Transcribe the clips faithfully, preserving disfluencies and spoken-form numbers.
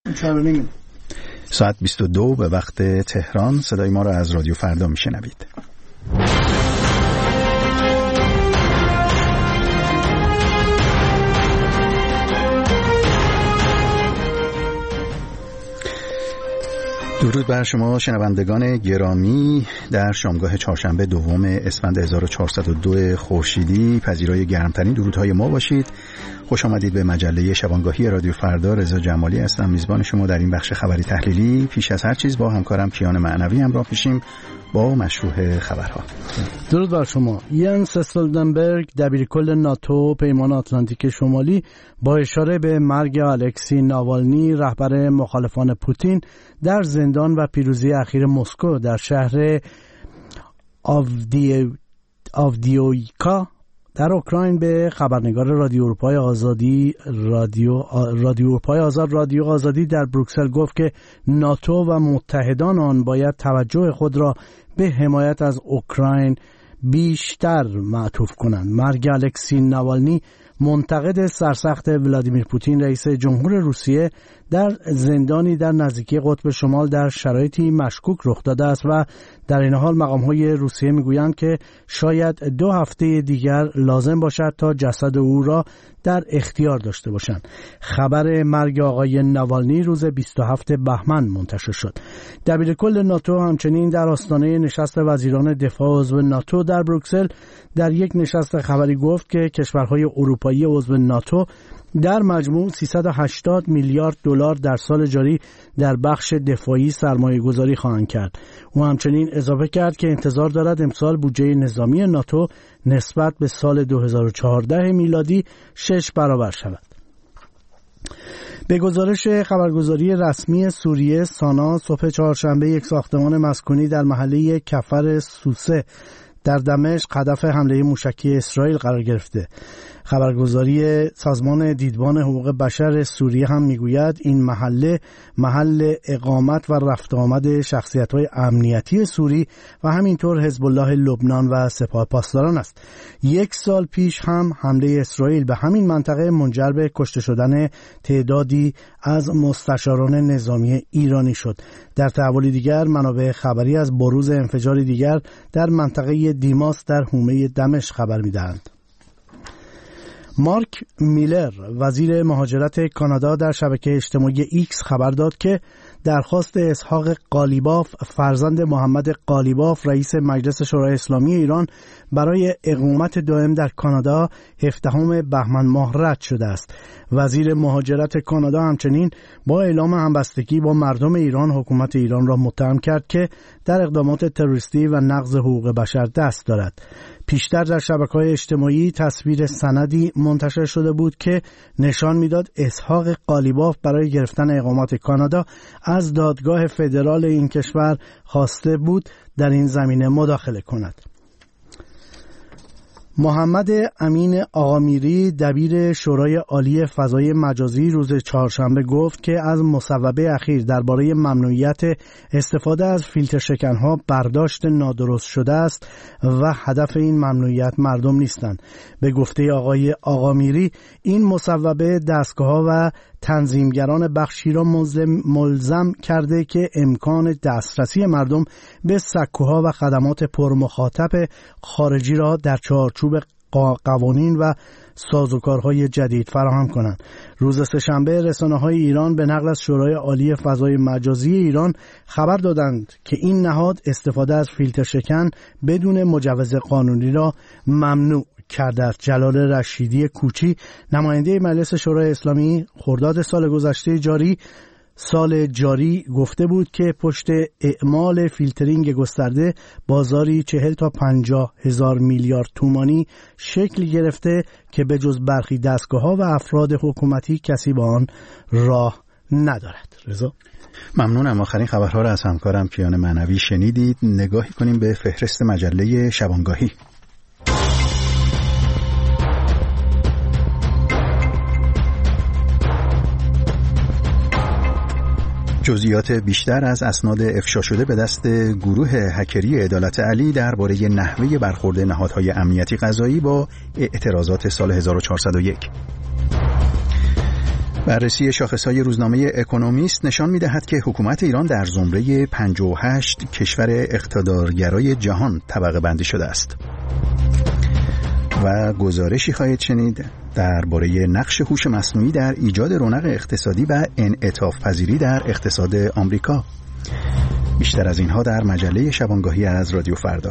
ساعت بیست و دو به وقت تهران. صدای ما را از رادیو فردا میشنوید. درود بر شما شنوندگان گرامی. در شامگاه چهارشنبه دوم اسفند هزار و چهارصد و دو خورشیدی پذیرای گرمترین درودهای ما باشید. خوش آمدید به مجله شبانگاهی رادیو فردا. رضا جمالی هستم، میزبان شما در این بخش خبری تحلیلی. پیش از هر چیز با همکارم کیان معنوی همراه میشیم با مشروع خبرها. درود بر شما. ینس استولتنبرگ دبیرکل ناتو پیمان آتلانتیک شمالی با اشاره به مرگ الکسی ناوالنی رهبر مخالفان پوتین در زندان و پیروزی اخیر مسکو در شهر آودی... آودیویکا در اوکراین به خبرنگار رادیو اروپای آزادی رادیو رادیو اروپای آزاد رادیو آزادی در بروکسل گفت که ناتو و متحدان آن باید توجه خود را به حمایت از اوکراین بیشتر معطوف کنند. مرگ الکسی ناوالنی منتقد سرسخت ولادیمیر پوتین رئیس جمهور روسیه در زندانی در نزدیکی قطب شمال در شرایطی مشکوک رخ داده است و در این حال مقام‌های روسیه میگویند که شاید دو هفته دیگر لازم باشد تا جسد او را در اختیار داشته باشند. خبر مرگ آقای ناوالنی روز بیست و هفتم بهمن منتشر شد. دبیرکل ناتو همچنین در آستانه نشست وزیران دفاع عضو ناتو در بروکسل در یک نشست خبری گفت که کشورهای اروپایی عضو ناتو در مجموع سیصد و هشتاد میلیارد دلار در سال جاری در بخش دفاعی سرمایه گذاری خواهند کرد. او همچنین اضافه کرد که انتظار دارد امسال بودجه نظامی ناتو نسبت به سال دو هزار و چهارده میلادی شش برابر شود. به گزارش خبرگزاری رسمی سوریه سانا صبح چهارشنبه یک ساختمان مسکونی در محله کفر سوسه در دمشق هدف حمله موشکی اسرائیل قرار گرفته. خبرگزاری سازمان دیدبان حقوق بشر سوریه هم میگوید این محله محل اقامت و رفت آمد شخصیت‌های امنیتی سوری و همینطور حزب الله لبنان و سپاه پاسداران است. یک سال پیش هم حمله اسرائیل به همین منطقه منجر به کشته شدن تعدادی از مستشاران نظامی ایرانی شد. در تحولی دیگر منابع خبری از بروز انفجاری دیگر در منطقه دیماس در حومه دمشق خبر می‌دهند. مارک میلر وزیر مهاجرت کانادا در شبکه اجتماعی ایکس خبر داد که درخواست اسحاق قالیباف فرزند محمد قالیباف رئیس مجلس شورای اسلامی ایران برای اقامت دائم در کانادا هفدهم بهمن ماه رد شده است. وزیر مهاجرت کانادا همچنین با اعلام همبستگی با مردم ایران حکومت ایران را متهم کرد که در اقدامات تروریستی و نقض حقوق بشر دست دارد. پیشتر در شبکه‌های اجتماعی تصویر سندی منتشر شده بود که نشان میداد اسحاق قالیباف برای گرفتن اقامت کانادا از دادگاه فدرال این کشور خواسته بود در این زمینه مداخله کند. محمد امین آقامیری دبیر شورای عالی فضای مجازی روز چهارشنبه گفت که از مصوبه اخیر درباره ممنوعیت استفاده از فیلتر شکنها برداشت نادرست شده است و هدف این ممنوعیت مردم نیستند. به گفته آقای آقامیری این مصوبه دستگاه‌ها و تنظیمگران بخشی را ملزم کرده که امکان دسترسی مردم به سکوها و خدمات پرمخاطب خارجی را در چارچوب قوانین و سازوکارهای جدید فراهم کنند. روز سه‌شنبه رسانه‌های ایران به نقل از شورای عالی فضای مجازی ایران خبر دادند که این نهاد استفاده از فیلتر شکن بدون مجوز قانونی را ممنوع کرده است. جلال رشیدی کوچی نماینده مجلس شورای اسلامی خرداد سال گذشته جاری سال جاری گفته بود که پشت اعمال فیلترینگ گسترده بازاری چهل تا پنجاه هزار میلیارد تومانی شکل گرفته که به جز برخی دستگاه‌ها و افراد حکومتی کسی با آن راه ندارد. رضا ممنونم. آخرین خبرها را از همکارم کیان معنوی شنیدید. نگاهی کنیم به فهرست مجله شبانگاهی. جزئیات بیشتر از اسناد افشا شده به دست گروه هکری عدالت علی درباره نحوه برخورد نهادهای امنیتی قضایی با اعتراضات سال هزار و چهارصد و یک. بررسی شاخص‌های روزنامه اکونومیست نشان می‌دهد که حکومت ایران در زمره پنجاه و هشت کشور اقتدارگرای جهان طبقه بندی شده است. و گزارشی خواهید شنید درباره نقش هوش مصنوعی در ایجاد رونق اقتصادی و انعطاف پذیری در اقتصاد آمریکا. بیشتر از اینها در مجله شبانگاهی از رادیو فردا.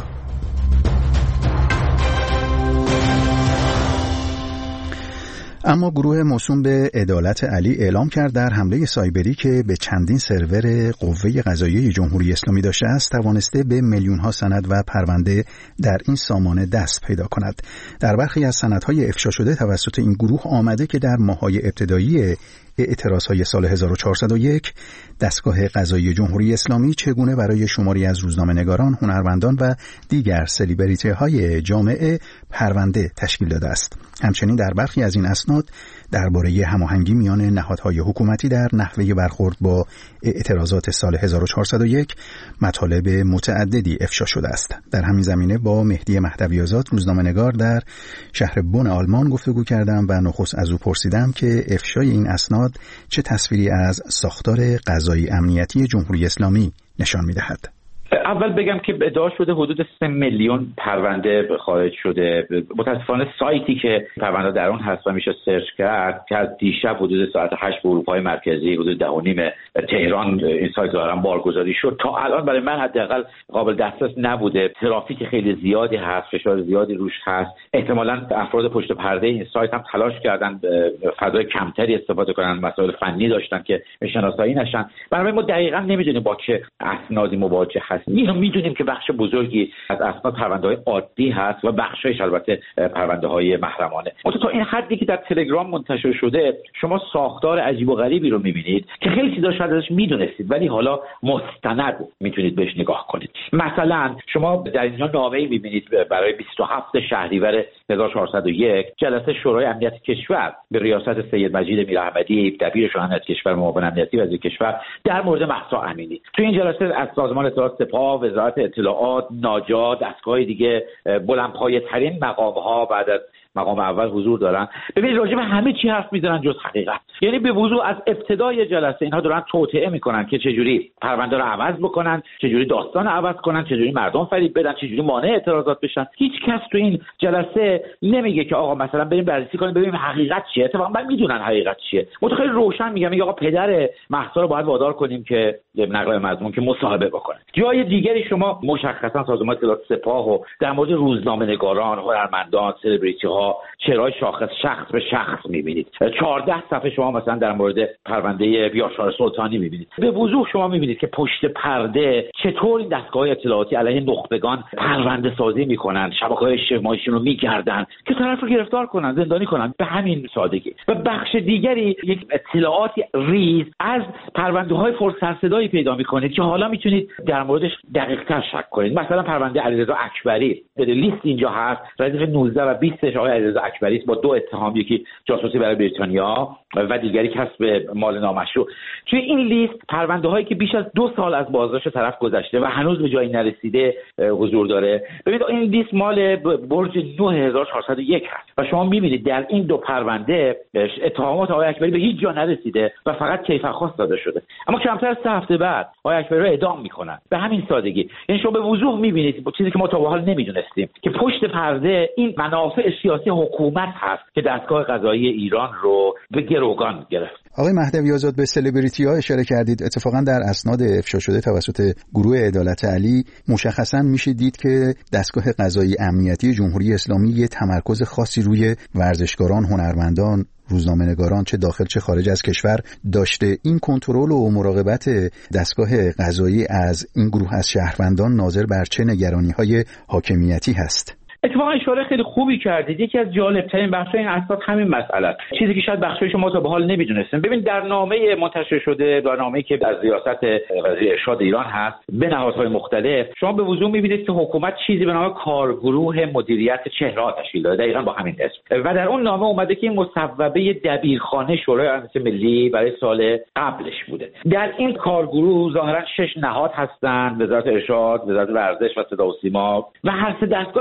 اما گروه موسوم به عدالت علی اعلام کرد در حمله سایبری که به چندین سرور قوه قضاییه جمهوری اسلامی داشته است توانسته به میلیون‌ها سند و پرونده در این سامانه دست پیدا کند. در برخی از سندهای افشا شده توسط این گروه آمده که در ماه‌های ابتدایی اعتراضهای سال هزار و چهارصد و یک دستگاه قضایی جمهوری اسلامی چگونه برای شماری از روزنامه‌نگاران، هنرمندان و دیگر سلبریتی‌های جامعه پرونده تشکیل داده است. همچنین در برخی از این اسناد درباره هماهنگی میان نهادهای حکومتی در نحوه برخورد با اعتراضات سال هزار و چهارصد و یک مطالب متعددی افشا شده است. در همین زمینه با مهدی مهدوی آزاد روزنامه‌نگار در شهر بن آلمان گفتگو کردم و نخست از او پرسیدم که افشای این اسناد چه تصویری از ساختار قضایی امنیتی جمهوری اسلامی نشان می‌دهد. اول بگم که ادعا شده حدود سه میلیون پرونده خارج شده. متاسفانه سایتی که پرونده در اون هست و میشه سرچ کرد که از دیشب حدود ساعت هشت به اروپای مرکزی حدود ده و نیم تهران این سایت ظاهرا بارگذاری شد، تا الان برای من حداقل قابل دسترس نبوده. ترافیک خیلی زیادی هست، فشار زیادی روش هست. احتمالاً افراد پشت پرده این سایت هم تلاش کردن فضای کمتری استفاده کنن، مسائل فنی داشتن که شناسایی نشن. برای ما دقیقاً نمیدونیم با چه اسنادی مواجه هست. اینو میدونیم که بخش بزرگی از اسناد پرونده‌های عادی هست و بخشش البته پرونده‌های محرمانه. اما تا این حدی که در تلگرام منتشر شده شما ساختار عجیب و غریبی رو می‌بینید که خیلی چیزا شاید ازش میدونستید ولی حالا مستند میتونید بهش نگاه کنید. مثلا شما در اینجا نامه‌ای می‌بینید برای بیست و هفتم شهریور هزار و چهارصد و یک جلسه شورای امنیت کشور به ریاست سید مجید میراحمدی دبیر شورای امنیت کشور معاون امنیتی وزیر کشور در مورد مهسا امینی. تو این جلسه از سازمان اطلاعات سپاه، وزارت اطلاعات، ناجا، دستگاه دیگه بلندپایه‌ترین مقام‌ها بعد از مقام اول حضور دارن. ببینید راجع به همه چی حرف میزنن جز حقیقت. یعنی به وضوح از ابتدای جلسه اینها دارن توطئه میکنن که چجوری پرونده رو عوض بکنن، چجوری داستان عوض کنن، چجوری مردم فریب بدن، چجوری مانع اعتراضات بشن. هیچ کس تو این جلسه نمیگه که آقا مثلا بریم بررسی کنیم ببینیم حقیقت چیه. اتفاقا من میدونن حقیقت چیه. متخیل روشن میگم میگه آقا پدر مهسا رو باید وادار کنیم که نقل مضمون که مصاحبه بکنه. جای دیگری شما مشخصا سازمان اطلاعات سپاه و در مورد روزنامه‌نگاران، هنرمندان، سلبریتی‌ها چهره‌های شاخص شخص به شخص می‌بینید. چهارده صفحه شما مثلا در مورد پرونده یاشار سلطانی می‌بینید. به وضوح شما می‌بینید که پشت پرده چطور این دستگاه اطلاعاتی علیه نخبگان پرونده سازی می‌کنن، شبکه‌های اجتماعیشون رو می‌گردن که طرف رو گرفتار کنن، زندانی کنن به همین سادگی. و بخش دیگری یک اطلاعاتی ریز از پرونده‌های فرسرصدایی پیدا می‌کنید که حالا می‌تونید در موردش دقیق‌تر شک کنید. مثلا پرونده علیرضا اکبری لیست اینجا هست، ردیف نوزده و بیست آقای علیرضا اکبری با دو اتهام، یکی جاسوسی برای بریتانیا و دیگری کسب مال نامشروع. توی این لیست پرونده هایی که بیش از دو سال از بازداشت طرف گذشته و هنوز به جایی نرسیده حضور داره. ببینید این لیست مال برج نه هزار و چهارصد و یک هست و شما می‌بینید در این دو پرونده اتهامات آقای اکبری به هیچ جا نرسیده و فقط کیفرخواست داده شده. اما کمتر از سه هفته بعد آقای اکبری رو اعدام می‌کنن به همین سادگی. یعنی شما به وضوح می‌بینید با چیزی که ما تا به حال نمی‌دونستیم که پشت پرده این منافع سیاسی حکومت هست که دستگاه قضایی ایران رو به گروگان گرفت. آقای مهدوی آزاد به سلبریتی‌ها اشاره کردید. اتفاقا در اسناد افشا شده توسط گروه عدالت علی مشخصا میشه دید که دستگاه قضایی امنیتی جمهوری اسلامی یه تمرکز خاصی روی ورزشکاران، هنرمندان، روزنامه‌نگاران چه داخل چه خارج از کشور داشته. این کنترل و مراقبت دستگاه قضایی از این گروه از شهروندان ناظر بر چه نگرانی‌های حاکمیتی هست؟ اتفاقا اشاره خیلی خوبی کردید. یکی از جالب‌ترین بخش‌های این اسناد همین مسئله است، چیزی که شاید بخشای شما تا به حال نمی‌دونستین. ببین در نامه منتشر شده، در نامه‌ای که از ریاست وزیر ارشاد ایران هست به نهادهای مختلف، شما به وضوح می‌بینید که حکومت چیزی به نام کارگروه مدیریت چهره‌ها تشکیل داده، دقیقاً با همین اسم. و در اون نامه اومده که این مصوبه دبیرخانه شورای امنیت ملی برای سال قبلش بوده. در این کارگروه ظاهراً شش نهاد هستند: وزارت ارشاد، وزارت ورزش و صدا و سیما و هر سه دستگاه موازی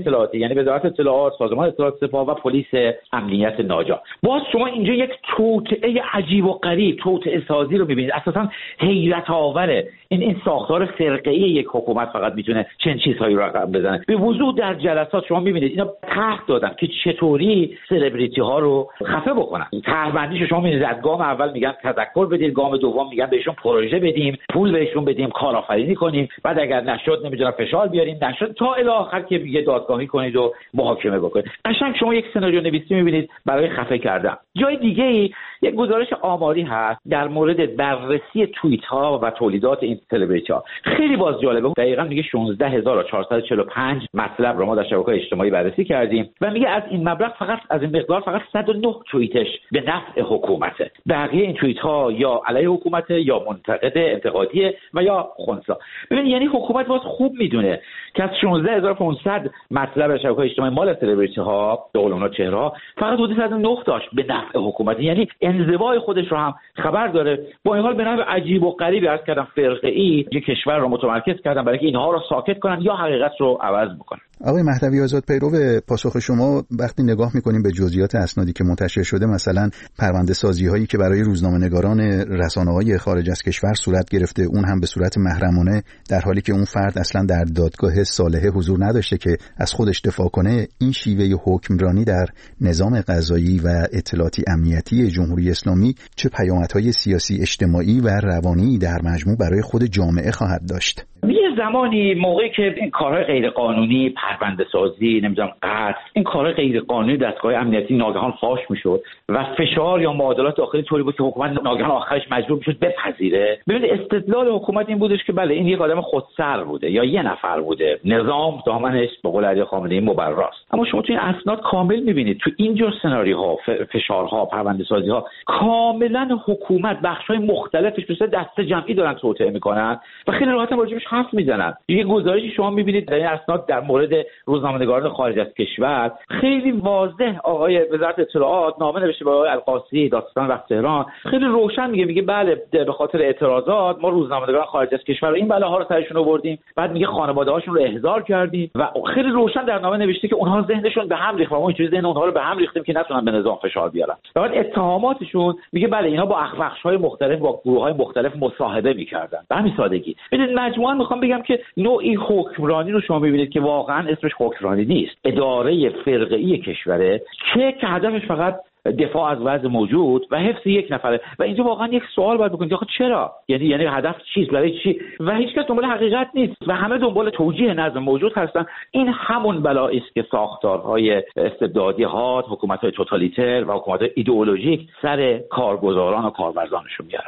اطلاعاتی، یعنی وزارت اطلاعات، سازمان اطلاعات سپاه و پلیس امنیت ناجا. باز شما اینجا یک توطئه عجیب و غریب، توطئه سازی رو می‌بینید. اساساً حیرت آوره این این ساختار فرقه‌ای یک حکومت فقط میتونه چنین چیزهایی رو رقم بزنه. به وضوح در جلسات شما می‌بینید اینا طرح دادن که چطوری سلبریتی ها رو خفه بکنن. طرح‌بندیش شما می‌بینید از گام اول میگن تذکر بدید، گام دوم میگن بهشون پروژه بدیم، پول بهشون بدیم، کارآفرینی کنیم، بعد اگر نشد نمیدونم فشار بیاریم، نشد تا الی آخر که یه دادگاهی کنید و محاکمه بکنید. قشنگ شما یک سناریو نویسی می‌بینید برای خفه کردن. جای دیگه‌ای یک گزارش آماری هست در مورد بررسی توییت ها و تولیدات این سلبریتی ها. خیلی باز جالبه. دقیقاً میگه شانزده هزار و چهارصد و چهل و پنج مطلب رو ما در شبکه‌های اجتماعی بررسی کردیم و میگه از این مبلغ فقط از این مقدار فقط صد و نه توییتش به نفع حکومته. بقیه این توییت ها یا علیه حکومته یا منتقد انتقادیه و یا خنثی. ببین یعنی حکومت باز خوب میدونه که از شانزده هزار و پانصد مطلب شبکه‌های اجتماعی مال سلبریتی ها، به قول اونا چهره‌ها، فقط حدود صد و نه داشت به نفع حکومت. یعنی انزوای خودش رو هم خبر داره. با این حال به نحو عجیب و غریبی عرض کردم فرقه‌ای یک کشور رو متمرکز کردن برای اینکه اینها رو ساکت کنن یا حقیقت رو عوض بکنن. آقای مهدوی آزاد، پیرو پاسخ شما وقتی نگاه می‌کنیم به جزئیات اسنادی که منتشر شده، مثلا پرونده سازی هایی که برای روزنامه‌نگاران رسانه‌های خارج از کشور صورت گرفته، اون هم به صورت محرمانه، در حالی که اون فرد اصلا در دادگاه صالحه حضور نداشته که از خودش دفاع کنه، این شیوه حکمرانی در نظام قضایی و اطلاعاتی امنیتی جمهوری اسلامی چه پیامدهای سیاسی، اجتماعی و روانی در مجموع برای خود جامعه خواهد داشت؟ یه زمانی موقعی که این کارهای غیر قانونی، پرونده سازی، نمیدونم قتل، این کارهای غیر قانونی دستگاه امنیتی ناگهان فاش میشد و فشار یا معادلات داخلی طوری بود که حکومت ناگهان آخرش مجبور میشد بپذیره. ببینید استدلال حکومت این بودش که بله این یک آدم خودسر بوده یا یه نفر بوده، نظام دامنش به قول علی خامنه‌ای مبراست. اما شما تو این اسناد کامل میبینید تو اینجور سناریوها، فشارها، پرونده سازی‌ها، کاملا حکومت بخش‌های مختلفش مثل دسته جمعی دارن توطئه میکنن و خیلی راحت راجعش حرف میزنن. یه گزارشی شما میبینید در این اسناد در مورد روزنامه‌نگاران خارج از کشور خیلی واضح آقای وزارت اطلاعات نامه نوشته به آقای القاسی دادستان وقت تهران، خیلی روشن میگه میگه بله به خاطر اعتراضات ما روزنامه‌نگاران خارج از کشور این بلاها رو سرشون آوردیم، بعد میگه خانواده‌هاشون رو احضار کردیم و خیلی روشن در نامه نوشته که اونها ذهنشون به هم ریخت و ما اینجوری ذهن اونها رو به هم ریختیم که نتونن به نظام فشار بیارن. بعد اتهاماتشون میگه بله اینا با بخش‌های مختلف با گروه‌های مختلف مصاحبه می‌کردن. به همین سادگی. ببینید مجموعاً میخوام بگم که نوعی حکمرانی رو شما می‌بینید که واقعاً اسمش حکمرانی نیست، اداره فرقه‌ای کشوره که که هدفش فقط دفاع از وضع موجود و حفظ یک نفره. و اینجا واقعا یک سوال باید بکنید آخه چرا؟ یعنی یعنی هدف چیست؟ برای چی؟ و هیچ کس دنبال حقیقت نیست و همه دنبال توجیه نظم موجود هستن. این همون بلایی است که ساختارهای استبدادی ها، حکومت‌های توتالیتر و حکومت‌های ایدئولوژیک سر کارگزاران و کارورزانشون میارن.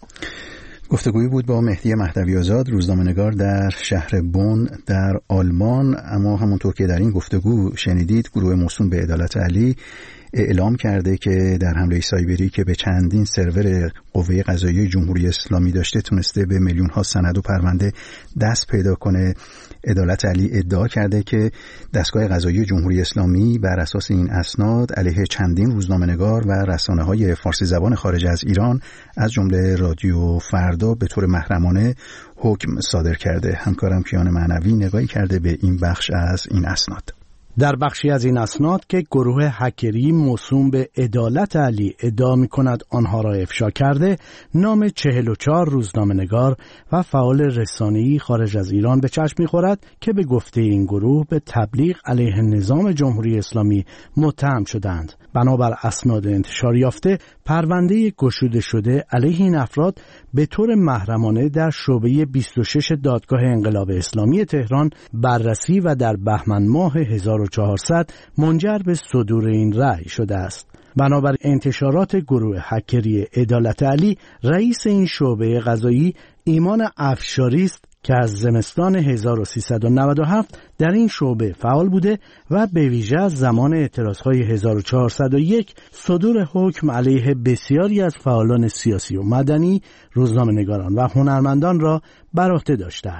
گفتگویی بود با مهدی مهدوی آزاد، روزنامه‌نگار در شهر بون در آلمان. اما همونطور که در این گفتگو شنیدید، گروه موسوم به عدالت علی اعلام کرده که در حمله سایبری که به چندین سرور قوه قضاییه جمهوری اسلامی داشته تونسته به میلیون ها سند و پرونده دست پیدا کنه. عدالت علی ادعا کرده که دستگاه قضایی جمهوری اسلامی بر اساس این اسناد علیه چندین روزنامه‌نگار و رسانه‌های فارسی زبان خارج از ایران از جمله رادیو فردا به طور محرمانه حکم صادر کرده. همکارم کیان معنوی نگاهی کرده به این بخش از این اسناد. در بخشی از این اسناد که گروه هکری موسوم به عدالت علی ادعا می‌کند آنها را افشا کرده، نام چهل و چهار روزنامه‌نگار و فعال رسانه‌ای خارج از ایران به چشم می‌خورد که به گفته این گروه به تبلیغ علیه نظام جمهوری اسلامی متهم شدند. بنابر اسناد انتشار یافته، پرونده گشوده شده علیه این افراد به طور محرمانه در شعبه بیست و شش دادگاه انقلاب اسلامی تهران بررسی و در بهمن ماه هزار و چهارصد منجر به صدور این رأی شده است. بنابر انتشارات گروه هکری عدالت علی، رئیس این شعبه قضایی ایمان افشاری است که از زمستان هزار و سیصد و نود و هفت در این شعبه فعال بوده و به ویژه از زمان اعتراضهای هزار و چهارصد و یک صدور حکم علیه بسیاری از فعالان سیاسی و مدنی، روزنامه‌نگاران و هنرمندان را بر عهده داشته است.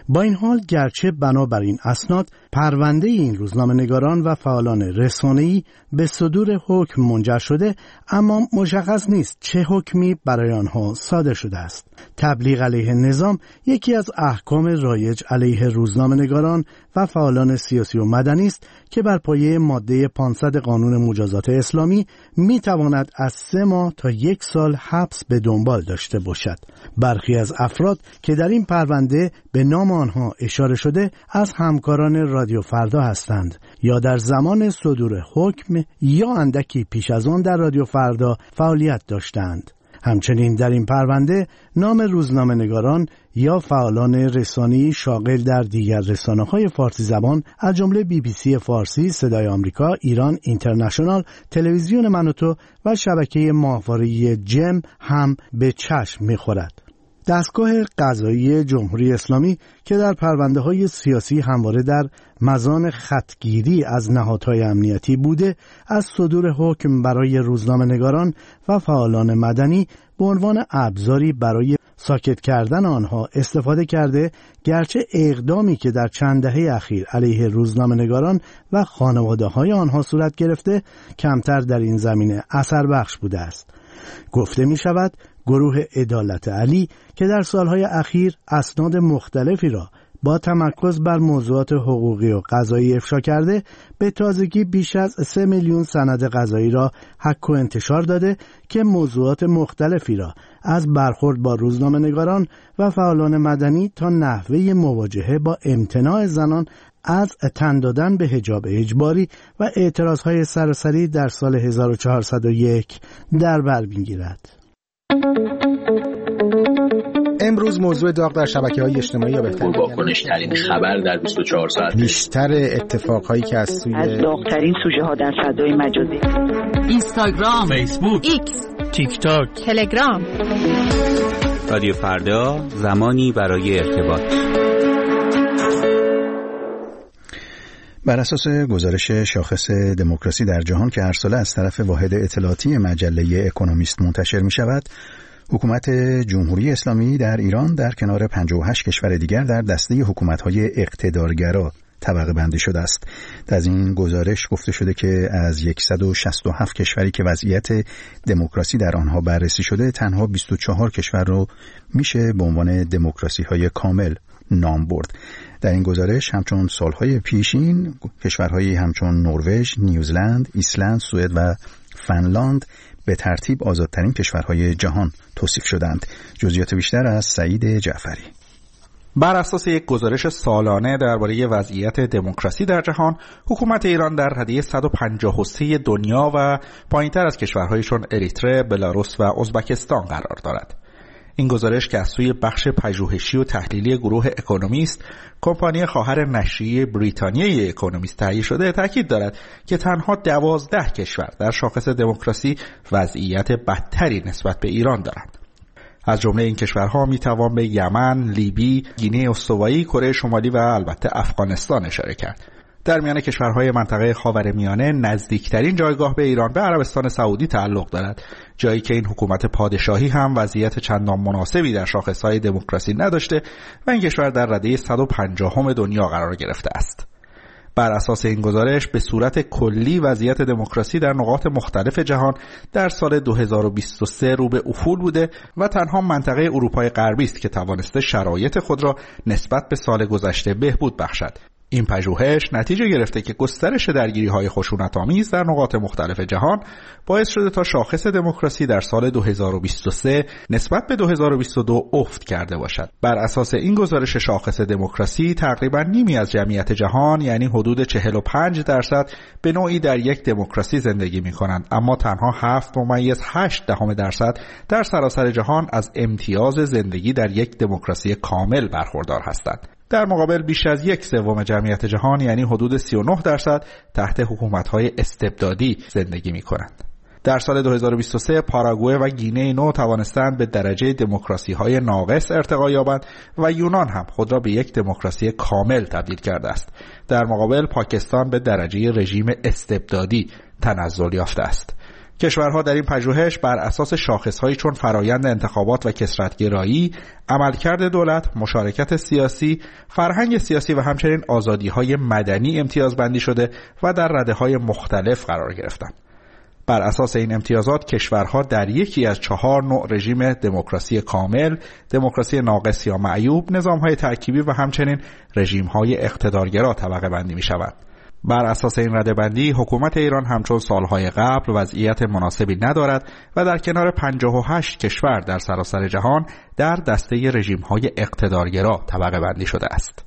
با این حال گرچه بنابراین اسناد پرونده این روزنامه‌نگاران و فعالان رسانه‌ای به صدور حکم منجر شده، اما مشخص نیست چه حکمی برای آنها صادر شده است. تبلیغ علیه نظام یکی از احکام رایج علیه روزنامه‌نگاران و فعالان سیاسی و مدنی است که بر پایه ماده پانصد قانون مجازات اسلامی میتواند از سه ماه تا یک سال حبس به دنبال داشته باشد. برخی از افراد که در این پرونده به نام آنها اشاره شده از همکاران رادیو فردا هستند یا در زمان صدور حکم یا اندکی پیش از آن در رادیو فردا فعالیت داشتند. همچنین در این پرونده نام روزنامه‌نگاران یا فعالان رسانه‌ای شاغل در دیگر رسانه‌های فارسی زبان از جمله بی بی سی فارسی، صدای آمریکا، ایران اینترنشنال، تلویزیون منوتو و شبکه ماهواره‌ای جم هم به چشم می‌خورد. دستگاه قضایی جمهوری اسلامی که در پرونده‌های سیاسی همواره در مزان خطگیری از نهادهای امنیتی بوده، از صدور حکم برای روزنامه‌نگاران و فعالان مدنی به عنوان ابزاری برای ساکت کردن آنها استفاده کرده، گرچه اقدامی که در چند دهه اخیر علیه روزنامه‌نگاران و خانواده‌های آنها صورت گرفته کمتر در این زمینه اثر بخش بوده است. گفته می شود گروه عدالت علی که در سالهای اخیر اسناد مختلفی را با تمرکز بر موضوعات حقوقی و قضایی افشا کرده، به تازگی بیش از سه میلیون سند قضایی را حک و انتشار داده که موضوعات مختلفی را از برخورد با روزنامه‌نگاران و فعالان مدنی تا نحوه مواجهه با امتناع زنان از تن دادن به حجاب اجباری و اعتراضهای سراسری در سال هزار و چهارصد و یک در بر می‌گیرد. امروز موضوع داغ در شبکه‌های اجتماعی یا بهتر پرواکنش‌ترین خبر در بیست و چهار ساعت، بیشتر اتفاقهایی که از سوی از داغ‌ترین سوژه‌ها در فضای مجازی، اینستاگرام، فیسبوک، ایکس، تیک تاک، تلگرام. رادیو فردا، زمانی برای ارتباط. بر اساس گزارش شاخص دموکراسی در جهان که هر ساله از طرف واحد اطلاعاتی مجله اکونومیست منتشر می شود، حکومت جمهوری اسلامی در ایران در کنار پنجاه و هشت کشور دیگر در دسته حکومت‌های اقتدارگرا طبقه بندی شده است. در این گزارش گفته شده که از صد و شصت و هفت کشوری که وضعیت دموکراسی در آنها بررسی شده، تنها بیست و چهار کشور رو میشه به عنوان دموکراسی‌های کامل نام برد. در این گزارش همچون سالهای پیشین کشورهایی همچون نروژ، نیوزلند، ایسلند، سوئد و فنلاند به ترتیب آزادترین کشورهای جهان توصیف شدند. جزئیات بیشتر از سعید جعفری. بر اساس یک گزارش سالانه درباره وضعیت دموکراسی در جهان، حکومت ایران در رده صد و پنجاه و سه دنیا و پایینتر از کشورهایی چون اریتره، بلاروس و ازبکستان قرار دارد. این گزارش که از سوی بخش پژوهشی و تحلیلی گروه اکونومیست، کمپانی خواهر نشریه بریتانیای اکونومیست تهیه شده، تاکید دارد که تنها دوازده کشور در شاخص دموکراسی وضعیت بدتری نسبت به ایران دارند. از جمله این کشورها میتوان به یمن، لیبی، گینه استوایی، کره شمالی و البته افغانستان اشاره کرد. در میان کشورهای منطقه خاورمیانه نزدیکترین جایگاه به ایران به عربستان سعودی تعلق دارد، جایی که این حکومت پادشاهی هم وضعیت چندان مناسبی در شاخصهای دموکراسی نداشته و این کشور در رده صد و پنجاهم دنیا قرار گرفته است. بر اساس این گزارش به صورت کلی وضعیت دموکراسی در نقاط مختلف جهان در سال دو هزار و بیست و سه رو به افول بوده و تنها منطقه اروپای غربی است که توانسته شرایط خود را نسبت به سال گذشته بهبود بخشد. این پژوهش نتیجه گرفته که گسترش درگیری‌های خشونت‌آمیز در نقاط مختلف جهان باعث شده تا شاخص دموکراسی در سال دو هزار و بیست و سه نسبت به دو هزار و بیست و دو افت کرده باشد. بر اساس این گزارش شاخص دموکراسی تقریبا نیمی از جمعیت جهان، یعنی حدود چهل و پنج درصد، به نوعی در یک دموکراسی زندگی می‌کنند، اما تنها هفت ممیز هشت دهم درصد در سراسر جهان از امتیاز زندگی در یک دموکراسی کامل برخوردار هستند. در مقابل بیش از یک سوم جمعیت جهان، یعنی حدود سی و نه درصد، تحت حکومت‌های استبدادی زندگی می‌کنند. در سال دو هزار و بیست و سه پاراگوئه و گینه نو توانستند به درجه دموکراسی‌های ناقص ارتقا یابند و یونان هم خود را به یک دموکراسی کامل تبدیل کرده است. در مقابل پاکستان به درجه رژیم استبدادی تنزل یافته است. کشورها در این پژوهش بر اساس شاخصهایی چون فرایند انتخابات و کثرت‌گرایی، عملکرد دولت، مشارکت سیاسی، فرهنگ سیاسی و همچنین آزادی‌های مدنی امتیازبندی شده و در رده‌های مختلف قرار گرفتند. بر اساس این امتیازات کشورها در یکی از چهار نوع رژیم دموکراسی کامل، دموکراسی ناقص یا معیوب، نظام‌های ترکیبی و همچنین رژیم‌های اقتدارگرا طبقه بندی می‌شوند. بر اساس این رده‌بندی حکومت ایران همچون سالهای قبل وضعیت مناسبی ندارد و در کنار پنجاه و هشت کشور در سراسر جهان در دسته رژیم‌های اقتدارگرا طبقه بندی شده است.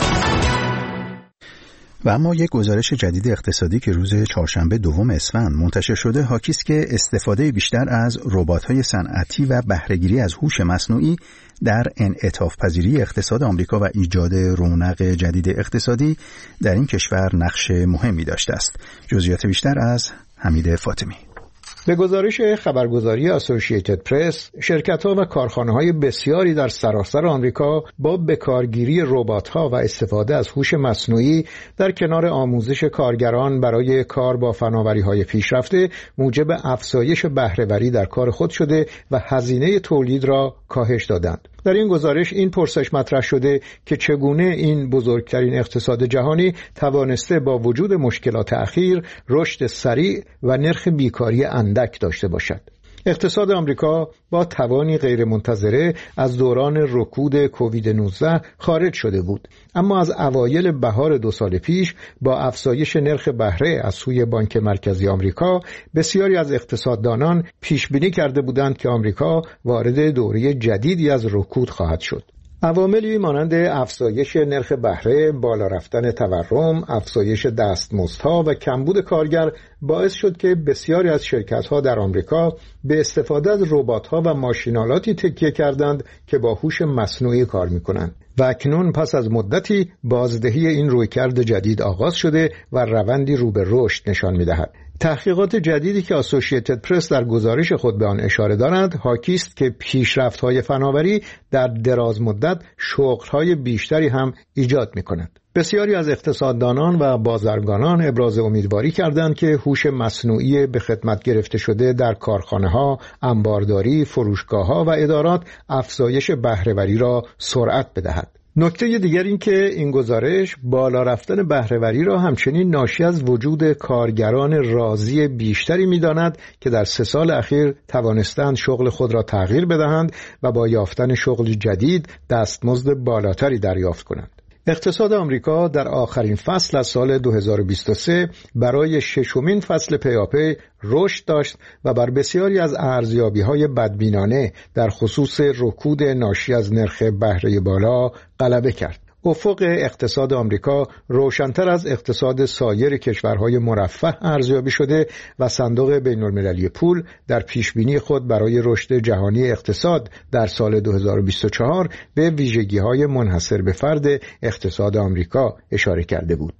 و اما یک گزارش جدید اقتصادی که روز چهارشنبه دوم اسفند منتشر شده حاکی است که استفاده بیشتر از ربات‌های صنعتی و بهره‌گیری از هوش مصنوعی در انعطاف پذیری اقتصاد آمریکا و ایجاد رونق جدید اقتصادی در این کشور نقش مهمی داشته است. جزئیات بیشتر از حمید فاطمی. به گزارش خبرگزاری اسوسییتد پرس، شرکت‌ها و کارخانه‌های بسیاری در سراسر آمریکا با بکارگیری ربات‌ها و استفاده از هوش مصنوعی در کنار آموزش کارگران برای کار با فناوری‌های پیشرفته موجب افزایش بهره‌وری در کار خود شده و هزینه تولید را کاهش دادند. در این گزارش این پرسش مطرح شده که چگونه این بزرگترین اقتصاد جهانی توانسته با وجود مشکلات اخیر رشد سریع و نرخ بیکاری اندک داشته باشد. اقتصاد آمریکا با توانی غیرمنتظره از دوران رکود کووید نوزده خارج شده بود، اما از اوایل بهار دو سال پیش با افزایش نرخ بهره از سوی بانک مرکزی آمریکا بسیاری از اقتصاددانان پیش بینی کرده بودند که آمریکا وارد دوره جدیدی از رکود خواهد شد. عواملی مانند افزایش نرخ بهره، بالا رفتن تورم، افزایش دستمزدها و کمبود کارگر باعث شد که بسیاری از شرکت‌ها در آمریکا به استفاده از ربات‌ها و ماشینالاتی تکیه کردند که با هوش مصنوعی کار می‌کنند. و اکنون پس از مدتی بازدهی این رویکرد جدید آغاز شده و روندی رو به رشد نشان می‌دهد. تحقیقات جدیدی که اسوسییتد پرس در گزارش خود به آن اشاره دارد حاکی است که پیشرفت‌های فناوری در دراز مدت شغل‌های بیشتری هم ایجاد می‌کند. بسیاری از اقتصاددانان و بازرگانان ابراز امیدواری کردند که هوش مصنوعی به خدمت گرفته شده در کارخانه‌ها، انبارداری، فروشگاه‌ها و ادارات افزایش بهره‌وری را سرعت بدهد. نکته دیگر این که این گزارش بالا رفتن بهره‌وری را همچنین ناشی از وجود کارگران راضی بیشتری می‌داند که در سه سال اخیر توانستند شغل خود را تغییر بدهند و با یافتن شغل جدید دستمزد بالاتری دریافت کنند. اقتصاد آمریکا در آخرین فصل از سال دو هزار و بیست و سه برای ششمین فصل پیاپی رشد داشت و بر بسیاری از ارزیابی‌های بدبینانه در خصوص رکود ناشی از نرخ بهره بالا غلبه کرد. افق اقتصاد آمریکا روشن‌تر از اقتصاد سایر کشورهای مرفه ارزیابی شده و صندوق بین‌المللی پول در پیشبینی خود برای رشد جهانی اقتصاد در سال دو هزار و بیست و چهار به ویژگی‌های منحصر به فرد اقتصاد آمریکا اشاره کرده بود.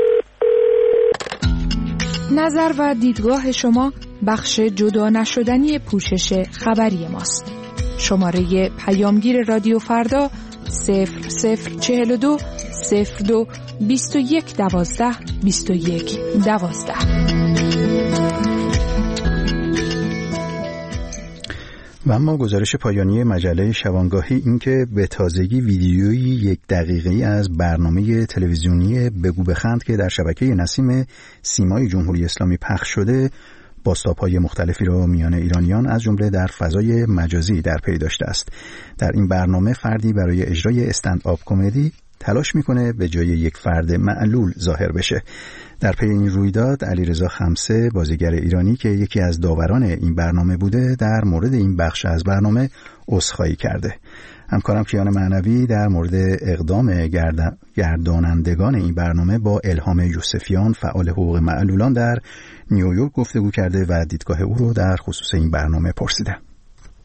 نظر و دیدگاه شما بخش جدا نشدنی پوشش خبری ماست. شماره پیامگیر رادیو فردا صفر صفر چهل و دو صفر دو بیست و یک دوازده بیست و یک دوازده. و اما گزارش پایانی مجله شبانگاهی این که به تازگی ویدیویی یک دقیقه‌ای از برنامه تلویزیونی بگو بخند که در شبکه نسیم سیمای جمهوری اسلامی پخش شده بازتاب‌های مختلفی را میان ایرانیان از جمله در فضای مجازی در پی داشته است. در این برنامه فردی برای اجرای استند آپ کمدی تلاش میکنه به جای یک فرد معلول ظاهر بشه. در پی این رویداد علیرضا خمسه بازیگر ایرانی که یکی از داوران این برنامه بوده در مورد این بخش از برنامه عذرخواهی کرده. همکارم کیان معنوی در مورد اقدام گرد... گردانندگان این برنامه با الهام یوسفیان فعال حقوق معلولان در نیویورک گفتگو کرده و دیدگاه او رو در خصوص این برنامه پرسیده.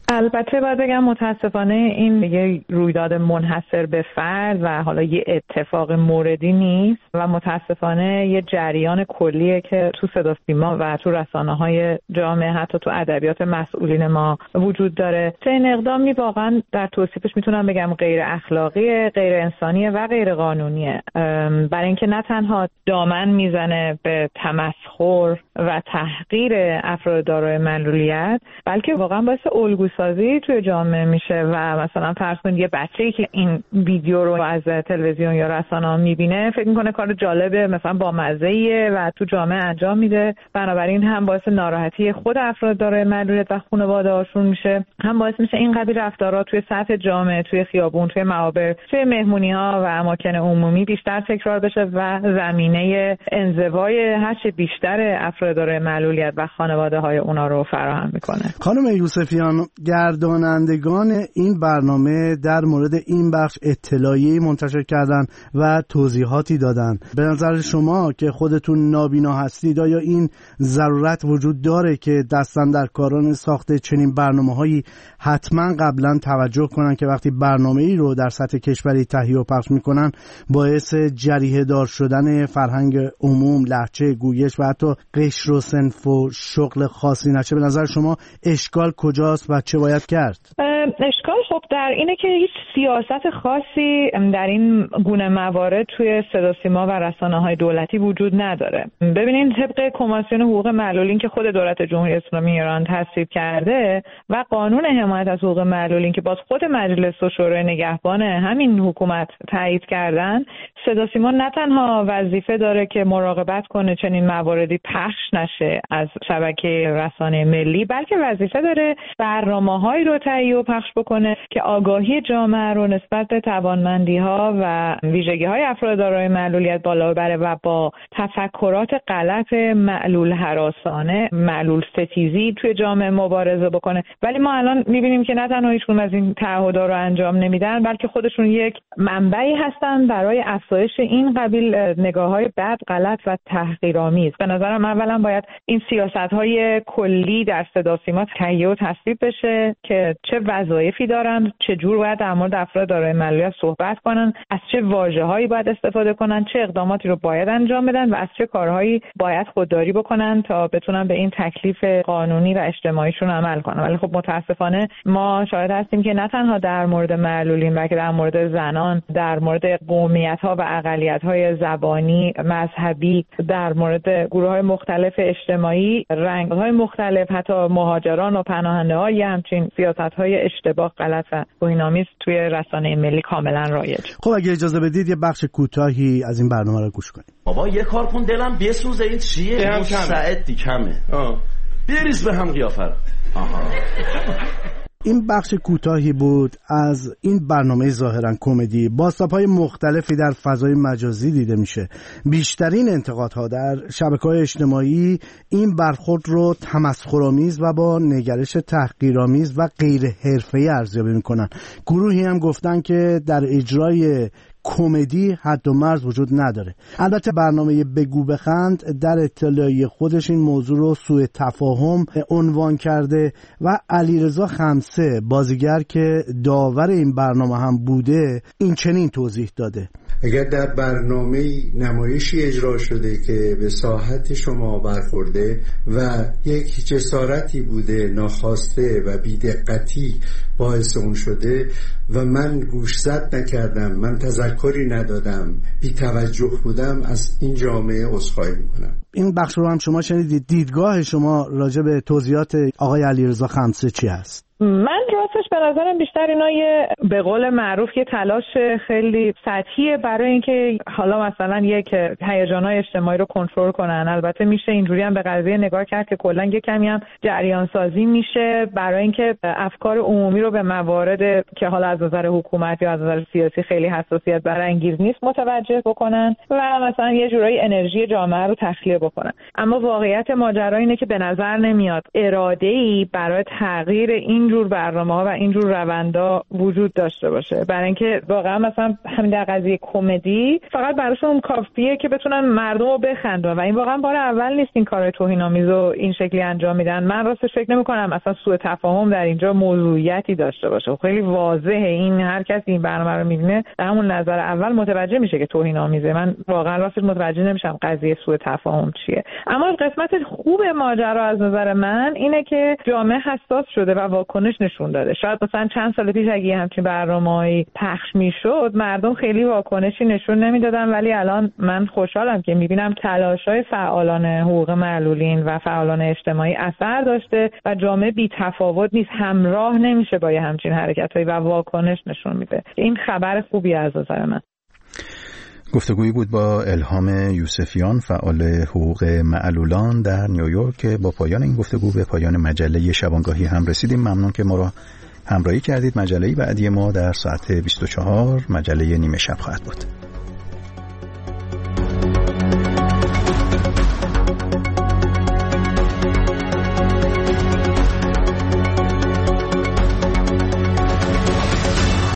البته باید بگم متاسفانه این یه رویداد منحصر به فرد و حالا یه اتفاق موردی نیست و متاسفانه یه جریان کلیه که تو صدا سیما و تو رسانه‌های جامعه، حتی تو ادبیات مسئولین ما وجود داره. چنین اقدامی واقعا در توصیفش میتونم بگم غیر اخلاقیه، غیر انسانیه و غیر قانونیه، برای اینکه نه تنها دامن میزنه به تمسخر و تحقیر افراد دارای معلولیت، بلکه واقعا باعث الگوسازی توی جامعه میشه و مثلا فرض کنید یه بچه‌ای که این ویدیو رو از تلویزیون یا رسانه‌ها میبینه فکر میکنه کار جالبه، مثلا با مزه‌ایه و تو جامعه انجام میده، بنابراین هم باعث ناراحتی خود افراد دارای معلولیت و خانواده‌هاشون میشه، هم باعث میشه این قبیل رفتارها توی سطح جامعه، توی خیابون، توی معابر، توی مهمونی‌ها و اماکن عمومی بیشتر تکرار بشه و زمینه انزوای هرچه بیشتر افراد دارای معلولیت و خانواده‌های اونا رو فراهم میکنه. خانم یوسفیان، گردانندگان این برنامه در مورد این بخش اطلاعیه‌ای منتشر کردن و توضیحاتی دادن. به نظر شما که خودتون نابینا هستید، آیا این ضرورت وجود داره که دستاندرکاران ساخت چنین برنامه‌هایی حتما قبلا توجه کنن که وقتی برنامه‌ای رو در سطح کشوری تهیه و پخش میکنن باعث جریحه دار شدن فرهنگ عموم، لهجه، گویش و حتی قشر و صنف و شغل خاصی نشه؟ به نظر شما اشکال کجاست و چه باید کرد؟ اشکال خب در اینه که هیچ سیاست خاصی در این گونه موارد توی صدا سیما و رسانه‌های دولتی وجود نداره. ببینید طبق کمیسیون حقوق معلولین که خود دولت جمهوری اسلامی ایران تصویب کرده و قانون حمایت از حقوق معلولین که باز خود مجلس و شورای نگهبان همین حکومت تایید کردن، صدا سیما نه تنها وظیفه داره که مراقبت کنه چنین مواردی پخش نشه از شبکه رسانه ملی، بلکه وظیفه داره برنامه‌هایی رو تهیه و پخش بکنه که آگاهی جامعه رو نسبت به توانمندی‌ها و ویژگی‌های افراد دارای معلولیت بالا ببره و با تفکرات غلط معلول هراسانه، معلول ستیزی توی جامعه مبارزه بکنه. ولی ما الان می‌بینیم که نه تنها هیچکدوم از این تعهدات رو انجام نمیدن، بلکه خودشون یک منبعی هستن برای افزایش این قبیل نگاه‌های بد، غلط و تحقیرآمیز. به نظرم اولا باید این سیاست‌های کلی در صدا سیما تهیه و تصویب بشه که چه وظایفی دارن، چه جور باید در مورد افراد دارای معلولیت صحبت کنن، از چه واژه‌هایی باید استفاده کنن، چه اقداماتی رو باید انجام بدن و از چه کارهایی باید خودداری بکنن تا بتونن به این تکلیف قانونی و اجتماعیشون عمل کنن. ولی خب متاسفانه ما شاهد هستیم که نه تنها در مورد معلولین بلکه در مورد زنان، در مورد قومیت‌ها و اقلیت‌های زبانی، مذهبی، در مورد گروه‌های مختلف اجتماعی، رنگ‌های مختلف، حتی مهاجران و پناهنده‌ها، یه همچین سیاست‌های اشتباه، غلط و توهین‌آمیز توی رسانه ملی کاملا رایج. خب اگه اجازه بدید یه بخش کوتاهی از این برنامه رو گوش کنیم. بابا یه کار کن دلم بسوزه، این چیه؟ سعد کمه. آه. بریز به هم قیافه. آها. این بخش کوتاهی بود از این برنامه ظاهرا کمدی با سابهای مختلفی در فضای مجازی دیده میشه. بیشترین انتقادها در شبکه‌های اجتماعی این برخورد رو تمسخرآمیز و با نگرش تحقیرآمیز و غیر حرفه‌ای ارزیابی میکنن. گروهی هم گفتن که در اجرای کمدی حد و مرز وجود نداره. البته برنامه بگو بخند در اطلاعیه خودش این موضوع رو سوء تفاهم عنوان کرده و علیرضا خمسه، بازیگر که داور این برنامه هم بوده، این چنین توضیح داده: اگر در برنامه نمایشی اجرا شده که به ساحت شما برخورده و یک جسارتی بوده ناخواسته و بی‌دقتی باعث اون شده و من گوشزد نکردم، من تذکری ندادم، بی توجه بودم، از این جامعه عذرخواهی میکنم. این بخش رو هم شما شنیدید. دیدگاه شما راجع به توضیحات آقای علیرضا خمسه چی هست؟ من راستش به نظرم بیشتر اینا یه به قول معروف یه تلاش خیلی سطحیه برای اینکه حالا مثلا یک هیجان‌های اجتماعی رو کنترل کنن. البته میشه اینجوری هم به قضیه نگاه کرد که کلا یه کمی هم جریان سازی میشه برای اینکه افکار عمومی رو به موارد که حالا از نظر حکومت یا از نظر سیاسی خیلی حساسیت برانگیز نیست متوجه بکنن و مثلا یه جورایی انرژی جامعه رو تخلیه بکنن. اما واقعیت ماجرا اینه که به نظر نمیاد اراده‌ای برای تغییر این اینجور برنامه‌ها و اینجور روندها وجود داشته باشه، برای اینکه واقعا مثلا همین در قضیه کمدی فقط براشون کافیه که بتونن مردم رو بخندونن و این واقعا بار اول نیست این کارهای توهین‌آمیز رو این شکلی انجام میدن. من راستش فکر نمی‌کنم مثلا سوء تفاهم در اینجا موضوعیتی داشته باشه. خیلی واضحه، این هر کسی این برنامه رو می‌بینه در همون نظر اول متوجه میشه که توهین‌آمیزه. من واقعا راستش متوجه نمیشم قضیه سوء تفاهم چیه. اما قسمت خوب ماجرا از نظر من اینه که جامعه حساس شده و واکنش نشون داده. شاید مثلا چند سال پیش اگه همچین برنامه‌ای پخش میشد مردم خیلی واکنشی نشون نمیدادن، ولی الان من خوشحالم که میبینم تلاش‌های فعالان حقوق معلولین و فعالان اجتماعی اثر داشته و جامعه بی تفاوت نیست، همراه نمیشه با همچین حرکت‌هایی و واکنش نشون میده. این خبر خوبی از نظر من. گفتگویی بود با الهام یوسفیان، فعال حقوق معلولان در نیویورک. که با پایان این گفتگو به پایان مجله شبانگاهی هم رسیدیم. ممنون که ما را همراهی کردید. مجله بعدی ما در ساعت بیست و چهار مجله نیمه شب خواهد بود.